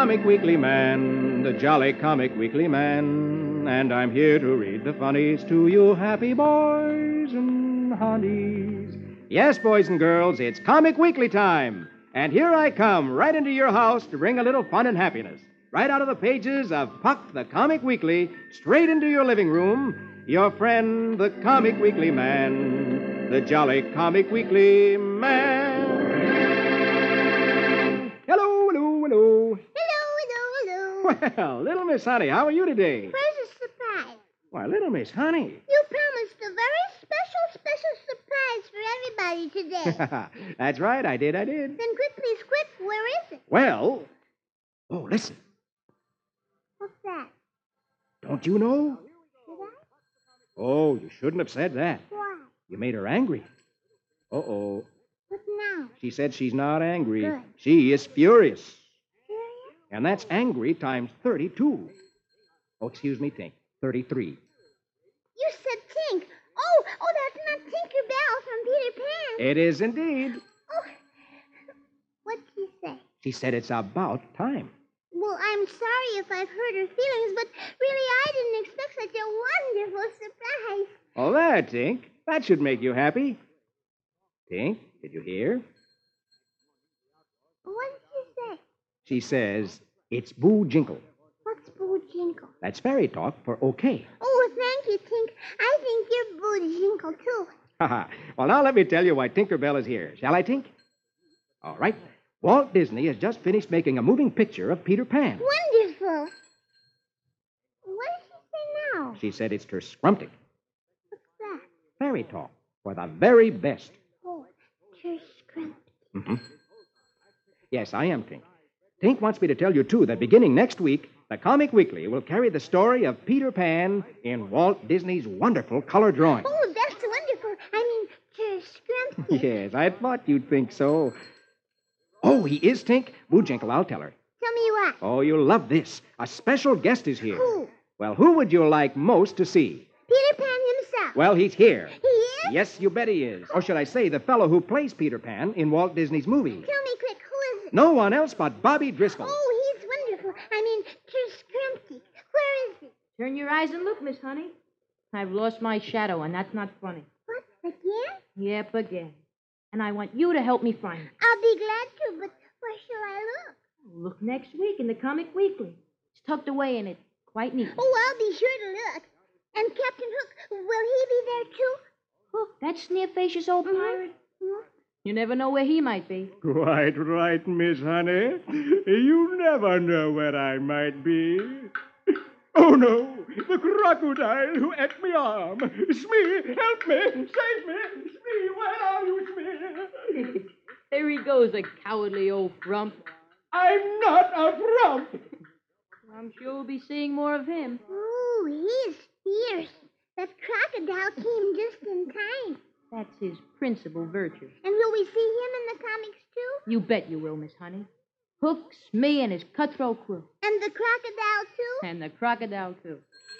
Comic Weekly Man, the jolly Comic Weekly Man, and I'm here to read the funnies to you happy boys and honeys. Yes, boys and girls, it's Comic Weekly time, and here I come right into your house to bring a little fun and happiness. Right out of the pages of Puck the Comic Weekly, straight into your living room, your friend, the Comic Weekly Man, the jolly Comic Weekly Man. Hello, hello, hello. Well, little Miss Honey, how are you today? Where's the surprise? Why, little Miss Honey. You promised a very special surprise for everybody today. That's right, I did. Then quickly, quick, where is it? Well, listen. What's that? Don't you know? Did I? Oh, you shouldn't have said that. Why? You made her angry. Uh-oh. What now? She said she's not angry. Good. She is furious. Serious? And that's angry times 32. Oh, excuse me, Tink. 33. You said Tink. Oh, that's not Tinker Bell from Peter Pan. It is indeed. Oh, what'd she say? She said it's about time. Well, I'm sorry if I've hurt her feelings, but really I didn't expect such a wonderful surprise. Oh, there, Tink. That should make you happy. Tink, did you hear? What did she say? She says, it's Boo Jinkle. What's Boo Jinkle? That's fairy talk for okay. Oh, thank you, Tink. I think you're Boo Jinkle, too. Ha. Well, now let me tell you why Tinker Bell is here. Shall I, Tink? All right. Walt Disney has just finished making a moving picture of Peter Pan. Wonderful. What did she say now? She said it's her scrumptic. What's that? Fairy talk for the very best. Oh, it's scrumped. Mm-hmm. Yes, I am, Tink. Tink wants me to tell you, too, that beginning next week, the Comic Weekly will carry the story of Peter Pan in Walt Disney's wonderful color drawing. Oh, that's wonderful. I mean, scrumped. Yes, I thought you'd think so. Oh, he is, Tink? Boo Jinkle, I'll tell her. Tell me what? Oh, you'll love this. A special guest is here. Who? Well, who would you like most to see? Peter Pan himself. Well, he's here. He is? Yes, you bet he is. Or should I say, the fellow who plays Peter Pan in Walt Disney's movie. Tell me quick, who is it? No one else but Bobby Driscoll. Oh, he's wonderful. I mean, scrumpty. Where is he? Turn your eyes and look, Miss Honey. I've lost my shadow, and that's not funny. What, again? Yep, again. And I want you to help me find it. I'll be glad to, but where shall I look? Look next week in the Comic Weekly. It's tucked away in it quite neatly. Oh, I'll be sure to look. And Captain Hook, will he be there, too? Hook, that sneer-facious old pirate? Hmm? You never know where he might be. Quite right, Miss Honey. You never know where I might be. Oh, no, the crocodile who ate my arm. Smee, help me, save me. Smee, where are you, Smee? There he goes, a cowardly old frump. I'm not a frump. I'm sure we'll be seeing more of him. Ooh, he is fierce. That crocodile came just in time. That's his principal virtue. And will we see him in the comics, too? You bet you will, Miss Honey. Hook, Smee, and his cutthroat crew. And the crocodile, too? And the crocodile, too.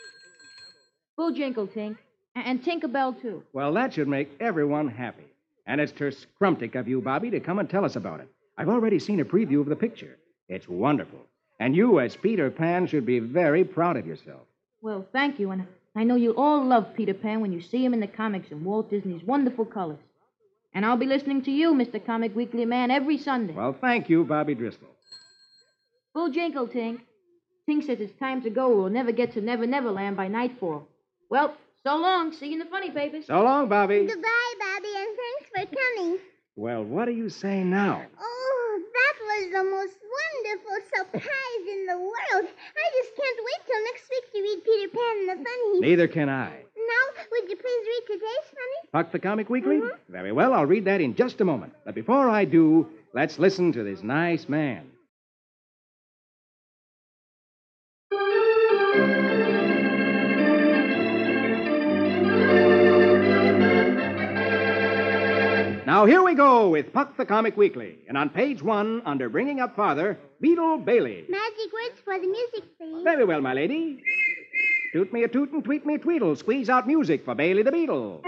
Boo Jinkle, Tink. And Tinker Bell, too. Well, that should make everyone happy. And it's ter scrumptic of you, Bobby, to come and tell us about it. I've already seen a preview of the picture. It's wonderful. And you, as Peter Pan, should be very proud of yourself. Well, thank you, and I know you'll all love Peter Pan when you see him in the comics in Walt Disney's wonderful colors. And I'll be listening to you, Mr. Comic Weekly Man, every Sunday. Well, thank you, Bobby Driscoll. Boo Jinkle, Tink. Tink says it's time to go or we'll never get to Never Never Land by nightfall. Well, so long. See you in the funny papers. So long, Bobby. Goodbye, Bobby, and thanks for coming. Well, what do you say now? Oh, that was the most wonderful surprise in the world. I just can't wait till next week to read Peter Pan and the Funnies. Neither can I. Now, would you please read today's Funny? Puck the Comic Weekly? Very well, I'll read that in just a moment. But before I do, let's listen to this nice man. Now, here we go with Puck the Comic Weekly. And on page 1, under Bringing Up Father, Beetle Bailey. Magic words for the music, please. Very well, my lady. Toot me a toot and tweet me a tweedle. Squeeze out music for Bailey the Beetle.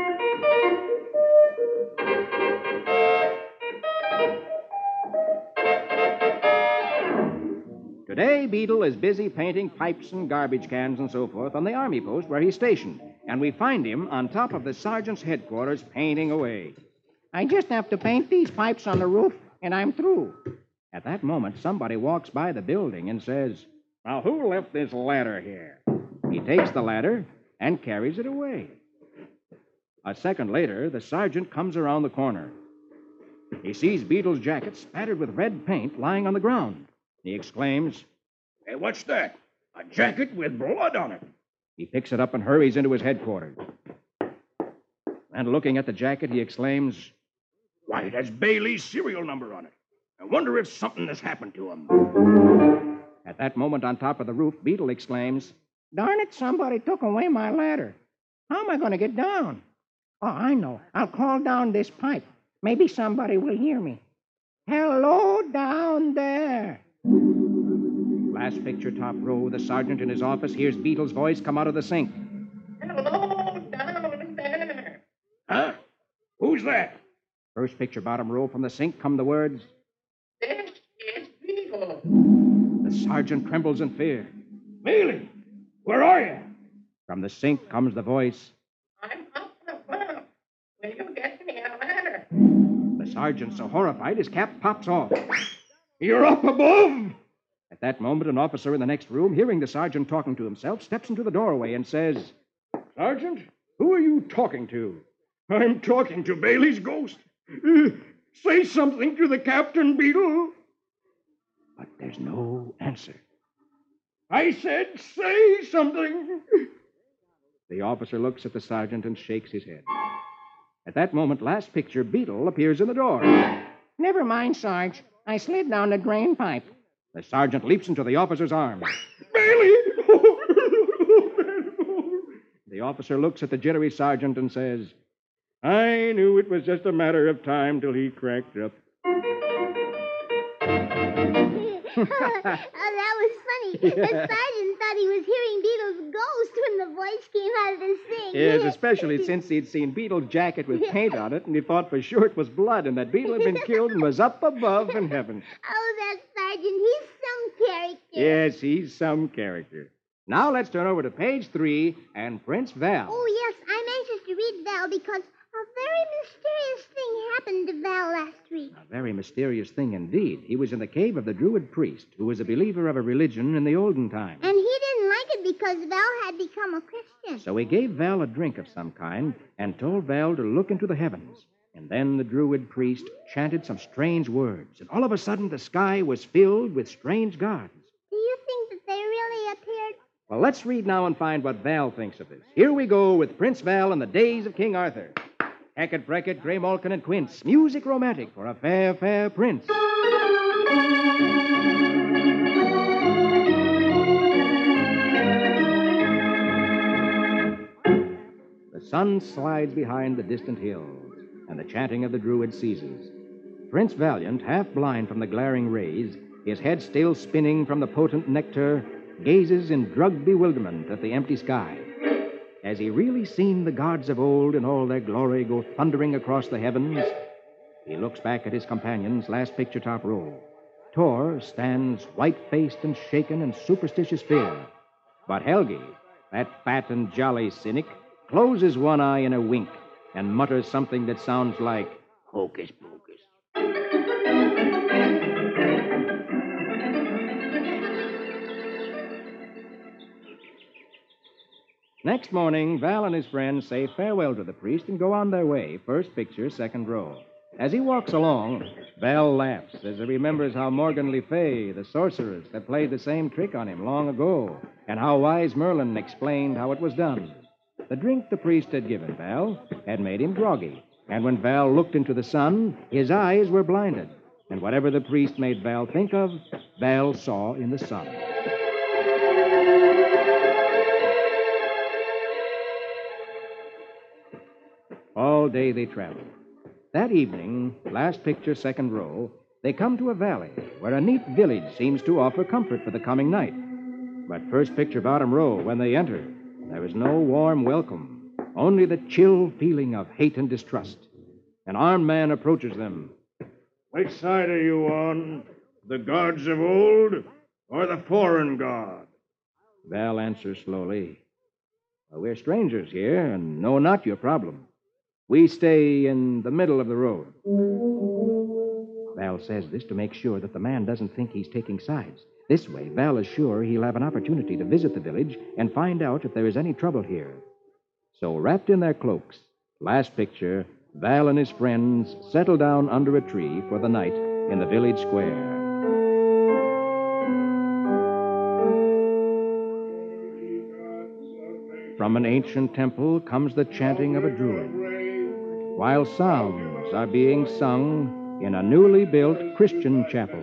Today, Beetle is busy painting pipes and garbage cans and so forth on the army post where he's stationed, and we find him on top of the sergeant's headquarters painting away. I just have to paint these pipes on the roof, and I'm through. At that moment, somebody walks by the building and says, "Now, who left this ladder here?" He takes the ladder and carries it away. A second later, the sergeant comes around the corner. He sees Beetle's jacket spattered with red paint lying on the ground. He exclaims, Hey, what's that? A jacket with blood on it. He picks it up and hurries into his headquarters. And looking at the jacket, he exclaims, Why, it has Bailey's serial number on it. I wonder if something has happened to him. At that moment, on top of the roof, Beetle exclaims, Darn it, somebody took away my ladder. How am I going to get down? Oh, I know. I'll call down this pipe. Maybe somebody will hear me. Hello down there. Last picture, top row, the sergeant in his office hears Beetle's voice come out of the sink. Hello down there. Huh? Who's that? First picture, bottom row, from the sink come the words, This is Beetle. The sergeant trembles in fear. Bailey, where are you? From the sink comes the voice, I'm up above. Will you get me a ladder? The sergeant, so horrified, his cap pops off. You're up above? At that moment, an officer in the next room, hearing the sergeant talking to himself, steps into the doorway and says, Sergeant, who are you talking to? I'm talking to Bailey's ghost. Say something to the captain, Beetle. But there's no answer. I said say something. The officer looks at the sergeant and shakes his head. At that moment, last picture, Beetle appears in the door. Never mind, Sarge. I slid down the drain pipe. The sergeant leaps into the officer's arms. Bailey! The officer looks at the jittery sergeant and says, I knew it was just a matter of time till he cracked up. Oh, that was funny. The sergeant thought he was hearing Beetle's ghost when the voice came out of the sink. Yes, especially since he'd seen Beetle's jacket with paint on it, and he thought for sure it was blood, and that Beetle had been killed and was up above in heaven. Oh, that sergeant, he's some character. Yes, he's some character. Now let's turn over to page 3 and Prince Val. Oh, yes, I'm anxious to read Val because a very mysterious thing happened to Val last week. A very mysterious thing indeed. He was in the cave of the Druid priest, who was a believer of a religion in the olden time. And he didn't like it because Val had become a Christian. So he gave Val a drink of some kind and told Val to look into the heavens. And then the Druid priest chanted some strange words, and all of a sudden the sky was filled with strange gods. Do you think that they really appeared? Well, let's read now and find what Val thinks of this. Here we go with Prince Val and the days of King Arthur. Hackett, Brackett, Grey Malkin, and Quince. Music romantic for a fair, fair prince. The sun slides behind the distant hills, and the chanting of the Druid ceases. Prince Valiant, half blind from the glaring rays, his head still spinning from the potent nectar, gazes in drugged bewilderment at the empty sky. Has he really seen the gods of old in all their glory go thundering across the heavens? He looks back at his companions, last picture top row. Thor stands white-faced and shaken in superstitious fear. But Helgi, that fat and jolly cynic, closes one eye in a wink and mutters something that sounds like hocus pocus. Next morning, Val and his friends say farewell to the priest and go on their way, first picture, second row. As he walks along, Val laughs as he remembers how Morgan Le Fay, the sorceress, had played the same trick on him long ago, and how wise Merlin explained how it was done. The drink the priest had given Val had made him groggy, and when Val looked into the sun, his eyes were blinded, and whatever the priest made Val think of, Val saw in the sun. All day they traveled. That evening, last picture, second row, they come to a valley where a neat village seems to offer comfort for the coming night. But first picture, bottom row, when they enter, there is no warm welcome, only the chill feeling of hate and distrust. An armed man approaches them. Which side are you on? The gods of old or the foreign god? Val answers slowly. Well, we're strangers here and know not your problem. We stay in the middle of the road. Val says this to make sure that the man doesn't think he's taking sides. This way, Val is sure he'll have an opportunity to visit the village and find out if there is any trouble here. So, wrapped in their cloaks, last picture, Val and his friends settle down under a tree for the night in the village square. From an ancient temple comes the chanting of a druid, while psalms are being sung in a newly built Christian chapel.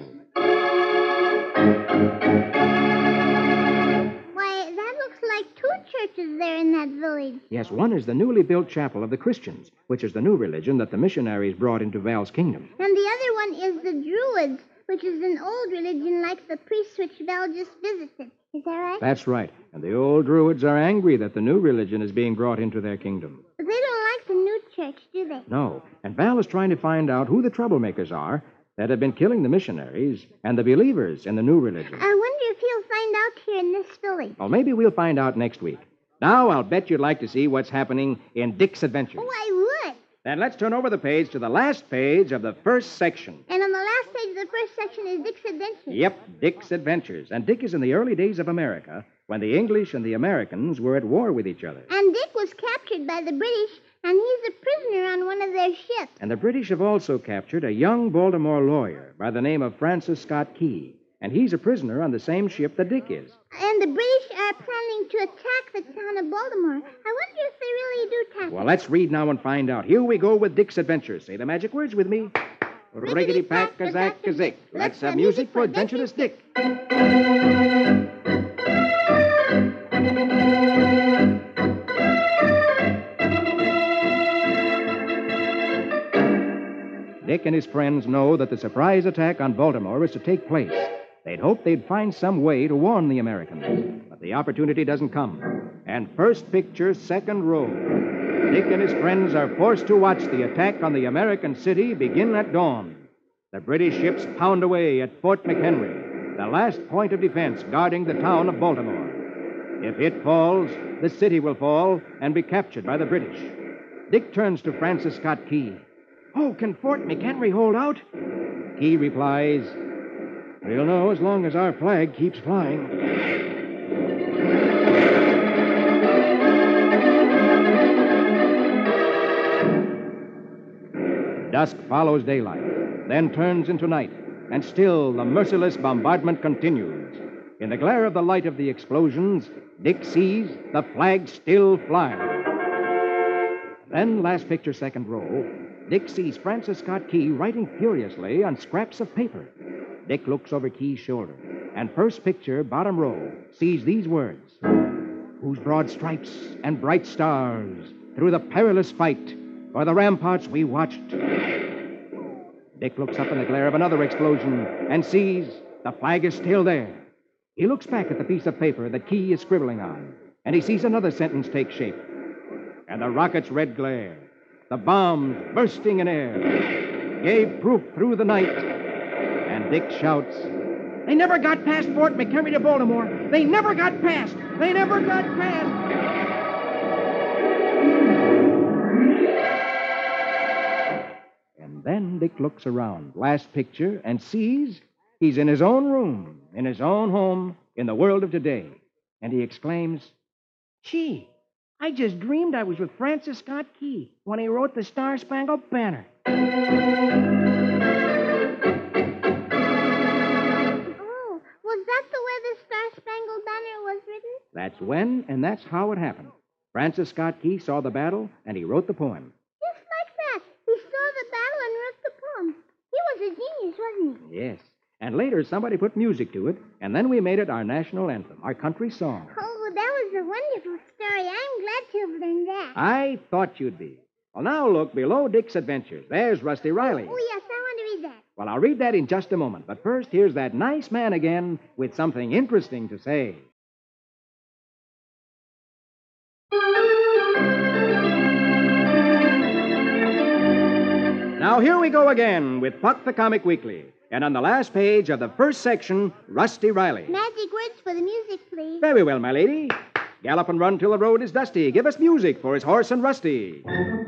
Why, that looks like two churches there in that village. Yes, one is the newly built chapel of the Christians, which is the new religion that the missionaries brought into Val's kingdom. And the other one is the Druids, which is an old religion like the priests which Val just visited. Is that right? That's right. And the old Druids are angry that the new religion is being brought into their kingdom. But they don't like the new church, do they? No. And Val is trying to find out who the troublemakers are that have been killing the missionaries and the believers in the new religion. I wonder if he'll find out here in this village. Well, maybe we'll find out next week. Now, I'll bet you'd like to see what's happening in Dick's Adventures. Oh, I would. Then let's turn over the page to the last page of the first section. And on the last page of the first section is Dick's Adventures. Yep, Dick's Adventures. And Dick is in the early days of America when the English and the Americans were at war with each other. And Dick was captured by the British, and he's a prisoner on one of their ships. And the British have also captured a young Baltimore lawyer by the name of Francis Scott Key. And he's a prisoner on the same ship that Dick is. And the British are planning to attack the town of Baltimore. I wonder if they really do attack Well, it. let's read now and find out. Here we go with Dick's Adventures. Say the magic words with me. Riggedy-pack-a-zack-a-zick. Let's have music for Adventurous Dick. Dick and his friends know that the surprise attack on Baltimore is to take place. They'd hoped they'd find some way to warn the Americans, but the opportunity doesn't come. And first picture, second row. Dick and his friends are forced to watch the attack on the American city begin at dawn. The British ships pound away at Fort McHenry, the last point of defense guarding the town of Baltimore. If it falls, the city will fall and be captured by the British. Dick turns to Francis Scott Key. Oh, can Fort McHenry hold out? Key replies, we'll know as long as our flag keeps flying. Dusk follows daylight, then turns into night, and still the merciless bombardment continues. In the glare of the light of the explosions, Dick sees the flag still flying. Then, last picture, second row, Dick sees Francis Scott Key writing furiously on scraps of paper. Dick looks over Key's shoulder, and first picture, bottom row, sees these words. Whose broad stripes and bright stars through the perilous fight for the ramparts we watched. Dick looks up in the glare of another explosion and sees the flag is still there. He looks back at the piece of paper that Key is scribbling on, and he sees another sentence take shape. And the rocket's red glare, the bombs bursting in air, gave proof through the night. And Dick shouts, they never got past Fort McHenry to Baltimore. They never got past. They never got past. And then Dick looks around, last picture, and sees he's in his own room, in his own home, in the world of today. And he exclaims, Gee, I just dreamed I was with Francis Scott Key when he wrote the Star-Spangled Banner. Oh, was that the way the Star-Spangled Banner was written? that's when and that's how it happened. Francis Scott Key saw the battle, and he wrote the poem. Just like that. He saw the battle and wrote the poem. He was a genius, wasn't he? Yes. And later, somebody put music to it, and then we made it our national anthem, our country song. Oh, that was a wonderful story. I'm glad to have learned that. I thought you'd be. Well, now look below Dick's Adventures. There's Rusty Riley. Oh, yes, I want to read that. Well, I'll read that in just a moment. But first, here's that nice man again with something interesting to say. Now, here we go again with Puck the Comic Weekly. And on the last page of the first section, Rusty Riley. Magic words for the music, please. Very well, my lady. Gallop and run till the road is dusty. Give us music for his horse and Rusty.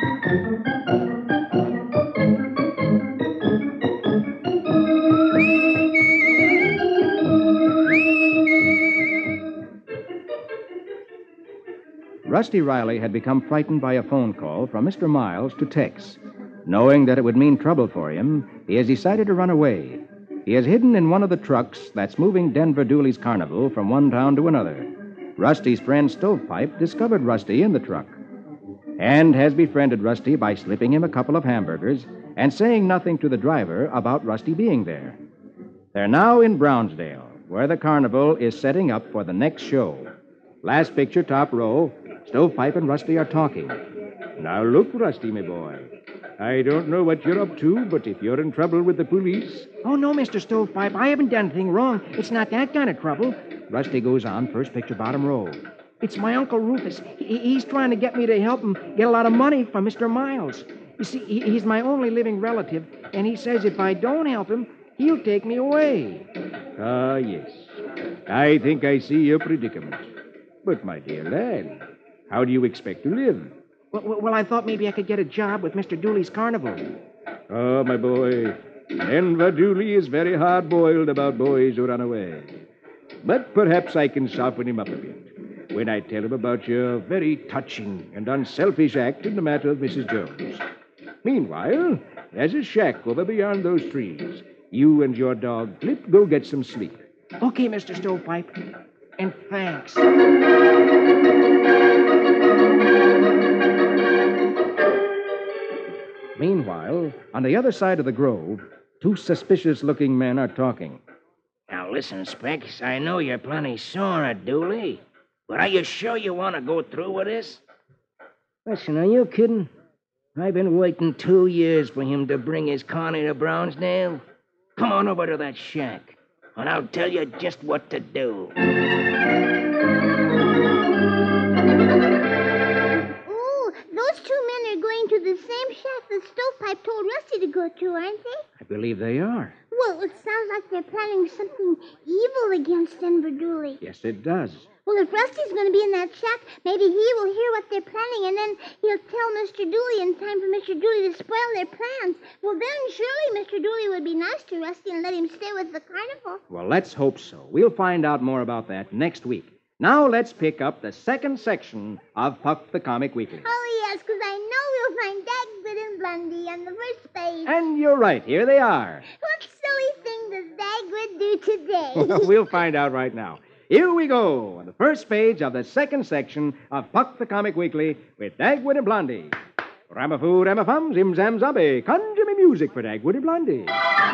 Rusty Riley had become frightened by a phone call from Mr. Miles to Tex. Knowing that it would mean trouble for him, he has decided to run away. He is hidden in one of the trucks that's moving Denver Dooley's carnival from one town to another. Rusty's friend Stovepipe discovered Rusty in the truck and has befriended Rusty by slipping him a couple of hamburgers and saying nothing to the driver about Rusty being there. They're now in Brownsdale, where the carnival is setting up for the next show. Last picture, top row, Stovepipe and Rusty are talking. Now look, Rusty, my boy. I don't know what you're up to, but if you're in trouble with the police... Oh, no, Mr. Stovepipe. I haven't done anything wrong. It's not that kind of trouble. Rusty goes on, first picture, bottom row. It's my Uncle Rufus. He's trying to get me to help him get a lot of money from Mr. Miles. You see, he's my only living relative, and he says if I don't help him, he'll take me away. Ah, yes. I think I see your predicament. But, my dear lad, how do you expect to live? Well, I thought maybe I could get a job with Mr. Dooley's carnival. Oh, my boy, Denver Dooley is very hard-boiled about boys who run away. But perhaps I can soften him up a bit when I tell him about your very touching and unselfish act in the matter of Mrs. Jones. Meanwhile, there's a shack over beyond those trees. You and your dog, Flip, go get some sleep. Okay, Mr. Stovepipe. And thanks. Meanwhile, on the other side of the grove, two suspicious-looking men are talking. Now, listen, Specs, I know you're plenty sore at Dooley, but are you sure you want to go through with this? Listen, are you kidding? I've been waiting 2 years for him to bring his Connie to Brownsdale. Come on over to that shack, and I'll tell you just what to do. Oh, those two men are going to the same shack that Stovepipe told Rusty to go to, aren't they? I believe they are. Well, it sounds like they're planning something evil against Denver Dooley. Yes, it does. Well, if Rusty's going to be in that shack, maybe he will hear what they're planning, and then he'll tell Mr. Dooley in time for Mr. Dooley to spoil their plans. Well, then surely Mr. Dooley would be nice to Rusty and let him stay with the carnival. Well, let's hope so. We'll find out more about that next week. Now let's pick up the second section of Puck the Comic Weekly. Oh, yes, because I know we'll find Dagwood and Blondie on the first page. And you're right. Here they are. What silly thing does Dagwood do today? We'll find out right now. Here we go on the first page of the second section of Puck the Comic Weekly with Dagwood and Blondie. Ramafoo, ramafum, zim zam zabe. Conjure me music for Dagwood and Blondie.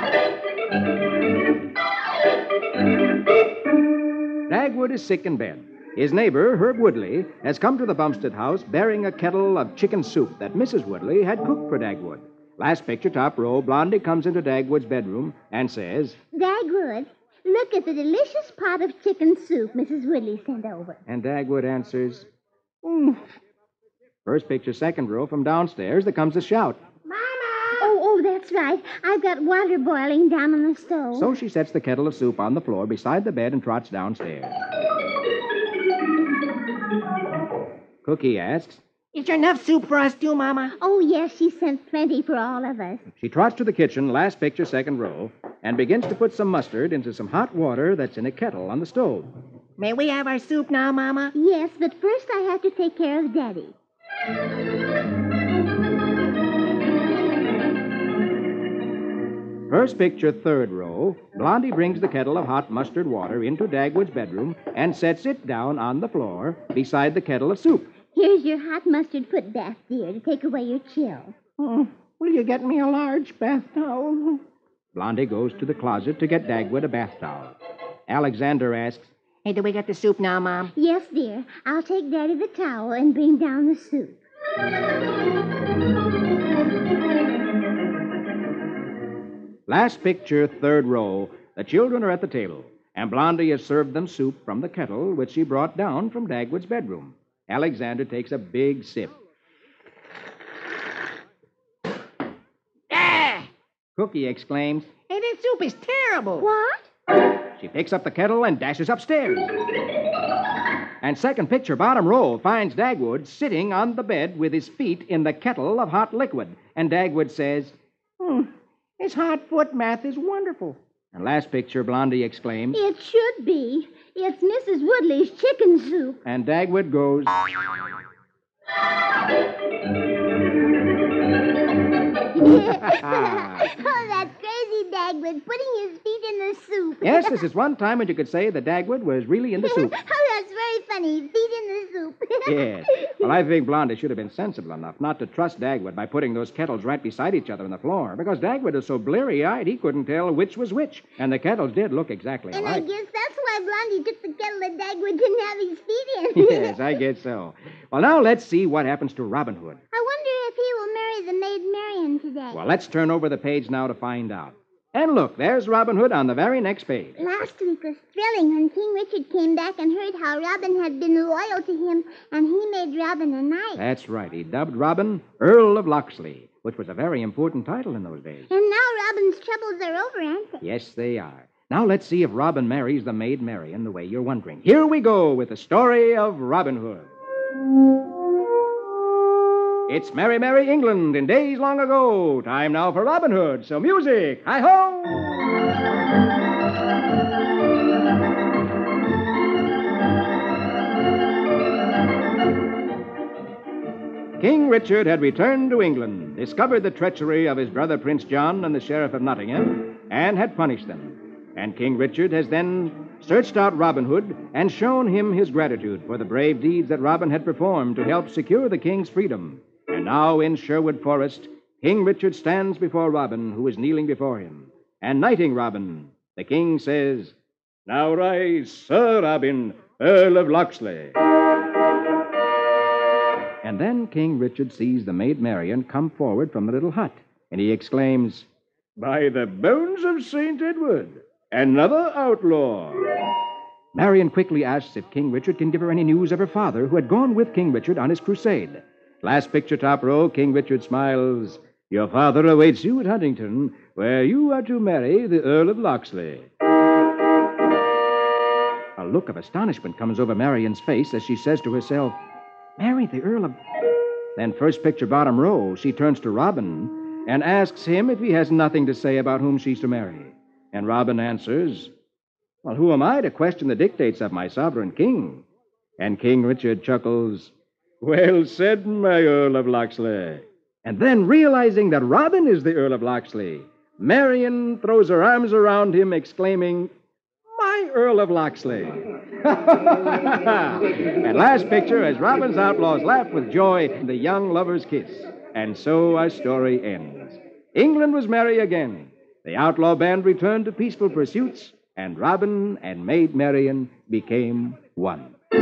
Dagwood is sick in bed. His neighbor, Herb Woodley, has come to the Bumstead house bearing a kettle of chicken soup that Mrs. Woodley had cooked for Dagwood. Last picture, top row, Blondie comes into Dagwood's bedroom and says, Dagwood, look at the delicious pot of chicken soup Mrs. Woodley sent over. And Dagwood answers, First picture, second row, from downstairs, there comes a shout. Mama! Oh, that's right. I've got water boiling down on the stove. So she sets the kettle of soup on the floor beside the bed and trots downstairs. Cookie asks, Is there enough soup for us too, Mama? Oh, yes, she sent plenty for all of us. She trots to the kitchen, last picture, second row, and begins to put some mustard into some hot water that's in a kettle on the stove. May we have our soup now, Mama? Yes, but first I have to take care of Daddy. First picture, third row, Blondie brings the kettle of hot mustard water into Dagwood's bedroom and sets it down on the floor beside the kettle of soup. Here's your hot mustard foot bath, dear, to take away your chill. Will you get me a large bath towel? Blondie goes to the closet to get Dagwood a bath towel. Alexander asks, Hey, do we get the soup now, Mom? Yes, dear. I'll take Daddy the towel and bring down the soup. Last picture, third row, the children are at the table, and Blondie has served them soup from the kettle which she brought down from Dagwood's bedroom. Alexander takes a big sip. Cookie exclaims, Hey, this soup is terrible. What? She picks up the kettle and dashes upstairs. And second picture, bottom row, finds Dagwood sitting on the bed with his feet in the kettle of hot liquid. And Dagwood says, This hot foot math is wonderful. and last picture, Blondie exclaims, It should be. It's Mrs. Woodley's chicken soup. and Dagwood goes, Oh, that's crazy, Dagwood, putting his feet in the soup. Yes, this is one time when you could say that Dagwood was really in the soup. Oh, that's very funny. Feet in the soup. Yes. Well, I think Blondie should have been sensible enough not to trust Dagwood by putting those kettles right beside each other on the floor, because Dagwood is so bleary-eyed he couldn't tell which was which, and the kettles did look exactly And I alike. guess that's why Blondie took the kettle that Dagwood didn't have his feet in. Yes, I guess so. Well, now let's see what happens to Robin Hood. I wonder if he will marry the Maid Marian today. Well, let's turn over the page now to find out. And look, there's Robin Hood on the very next page. Last week was thrilling when King Richard came back and heard how Robin had been loyal to him, and he made Robin a knight. That's right. He dubbed Robin Earl of Locksley, which was a very important title in those days. And now Robin's troubles are over, aren't they? Yes, they are. Now let's see if Robin marries the Maid Marian the way you're wondering. Here we go with the story of Robin Hood. It's Merry, Merry England in days long ago. Time now for Robin Hood. So music, hi-ho! King Richard had returned to England, discovered the treachery of his brother Prince John and the Sheriff of Nottingham, and had punished them. And King Richard has then searched out Robin Hood and shown him his gratitude for the brave deeds that Robin had performed to help secure the king's freedom. And now in Sherwood Forest, King Richard stands before Robin, who is kneeling before him. And knighting Robin, the king says, Now rise, Sir Robin, Earl of Locksley. And then King Richard sees the Maid Marian come forward from the little hut, and he exclaims, By the bones of St. Edward, another outlaw. Marian quickly asks if King Richard can give her any news of her father, who had gone with King Richard on his crusade. Last picture, top row, King Richard smiles. Your father awaits you at Huntington, where you are to marry the Earl of Locksley. A look of astonishment comes over Marian's face as she says to herself, Marry the Earl of... Then first picture, bottom row, she turns to Robin and asks him if he has nothing to say about whom she's to marry. And Robin answers, Well, who am I to question the dictates of my sovereign king? And King Richard chuckles, Well said, my Earl of Locksley. And then, realizing that Robin is the Earl of Locksley, Marian throws her arms around him, exclaiming, My Earl of Locksley. And last picture, as Robin's outlaws laugh with joy, the young lovers kiss. And so our story ends. England was merry again. The outlaw band returned to peaceful pursuits, and Robin and Maid Marian became one. Is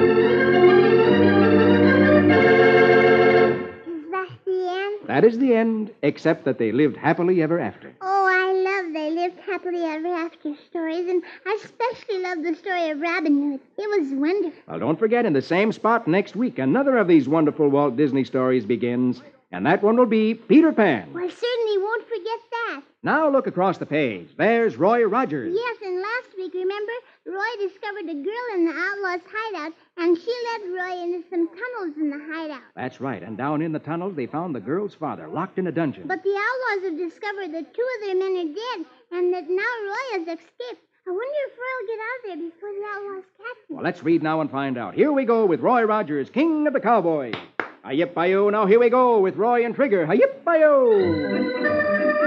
that the end? That is the end, except that they lived happily ever after. Oh, I love They Lived Happily Ever After stories, and I especially love the story of Robin Hood. It was wonderful. Well, don't forget, in the same spot next week, another of these wonderful Walt Disney stories begins, and that one will be Peter Pan. Well, I certainly won't forget that. Now look across the page. There's Roy Rogers. Yes, and last week, remember, Roy discovered a girl in the outlaws' hideout, and she led Roy into some tunnels in the hideout. That's right, and down in the tunnels they found the girl's father locked in a dungeon. But the outlaws have discovered that 2 of their men are dead, and that now Roy has escaped. I wonder if Roy will get out of there before the outlaws catch him. Well, let's read now and find out. Here we go with Roy Rogers, King of the Cowboys. Hi-yip-bi-yo. Now here we go with Roy and Trigger. Hi-yip-bi-yo.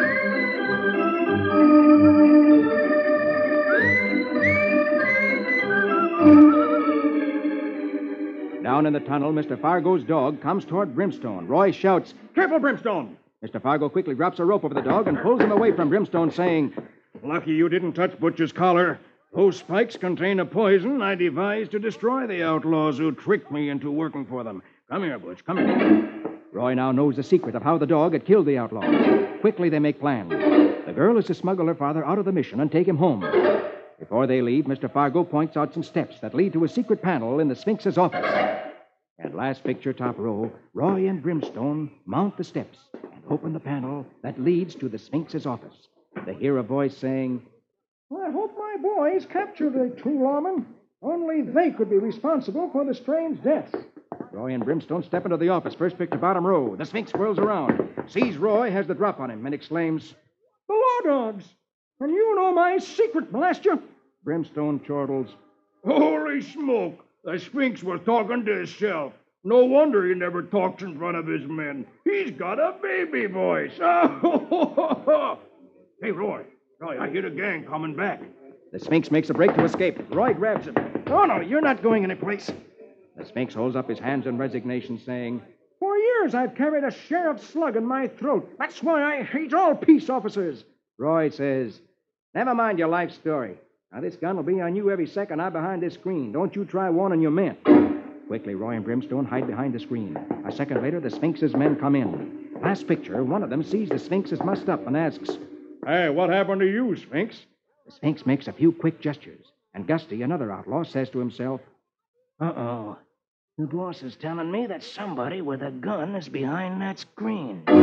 Down in the tunnel, Mr. Fargo's dog comes toward Brimstone. Roy shouts, Careful, Brimstone. Mr. Fargo quickly drops a rope over the dog and pulls him away from Brimstone, saying, Lucky you didn't touch Butcher's collar. Those spikes contain a poison I devised to destroy the outlaws who tricked me into working for them. Come here, Butch. Come here. Roy now knows the secret of how the dog had killed the outlaws. Quickly, they make plans. The girl is to smuggle her father out of the mission and take him home. Before they leave, Mr. Fargo points out some steps that lead to a secret panel in the Sphinx's office. And last picture, top row, Roy and Brimstone mount the steps and open the panel that leads to the Sphinx's office. They hear a voice saying, I hope my boys capture the two lawmen. Only they could be responsible for the strange deaths. Roy and Brimstone step into the office, first pick to bottom row. The Sphinx whirls around, sees Roy, has the drop on him, and exclaims, The law dogs! And you know my secret, blast you! Brimstone chortles, Holy smoke! The Sphinx was talking to himself. No wonder he never talks in front of his men. He's got a baby voice. Hey, Roy, I hear the gang coming back. The Sphinx makes a break to escape. Roy grabs him. Oh, no, you're not going anyplace. The Sphinx holds up his hands in resignation, saying, For years I've carried a sheriff's slug in my throat. That's why I hate all peace officers. Roy says, Never mind your life story. Now, this gun will be on you every second I'm behind this screen. Don't you try warning your men. Quickly, Roy and Brimstone hide behind the screen. A second later, the Sphinx's men come in. Last picture, one of them sees the Sphinx is mussed up and asks, Hey, what happened to you, Sphinx? The Sphinx makes a few quick gestures, and Gusty, another outlaw, says to himself, Uh-oh. The boss is telling me that somebody with a gun is behind that screen. Oh,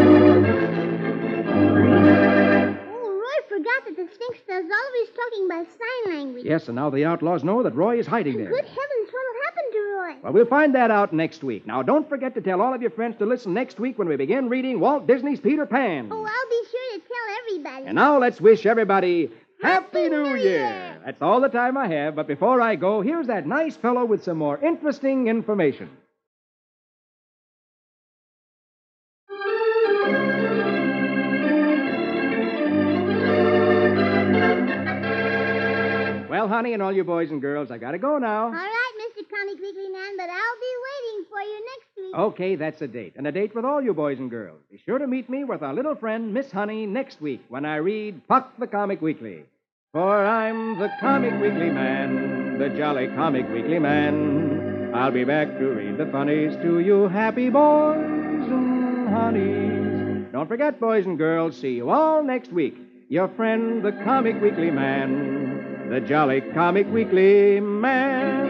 Roy forgot that the Sphinx does all of his talking by sign language. Yes, and now the outlaws know that Roy is hiding there. Good heavens, what will happen to Roy? Well, we'll find that out next week. Now, don't forget to tell all of your friends to listen next week when we begin reading Walt Disney's Peter Pan. Oh, I'll be sure to tell everybody. And now let's wish everybody Happy New New Year! Year! That's all the time I have, but before I go, here's that nice fellow with some more interesting information. Well, honey, and all you boys and girls, I gotta go now. All right, Mr. Comic Weekly Man, but I'll be waiting for you next week. Okay, that's a date. And a date with all you boys and girls. Be sure to meet me with our little friend, Miss Honey, next week when I read Puck the Comic Weekly. For I'm the Comic Weekly Man, the jolly Comic Weekly Man. I'll be back to read the funnies to you happy boys and honeys. Don't forget, boys and girls, see you all next week. Your friend, the Comic Weekly Man, the jolly Comic Weekly Man.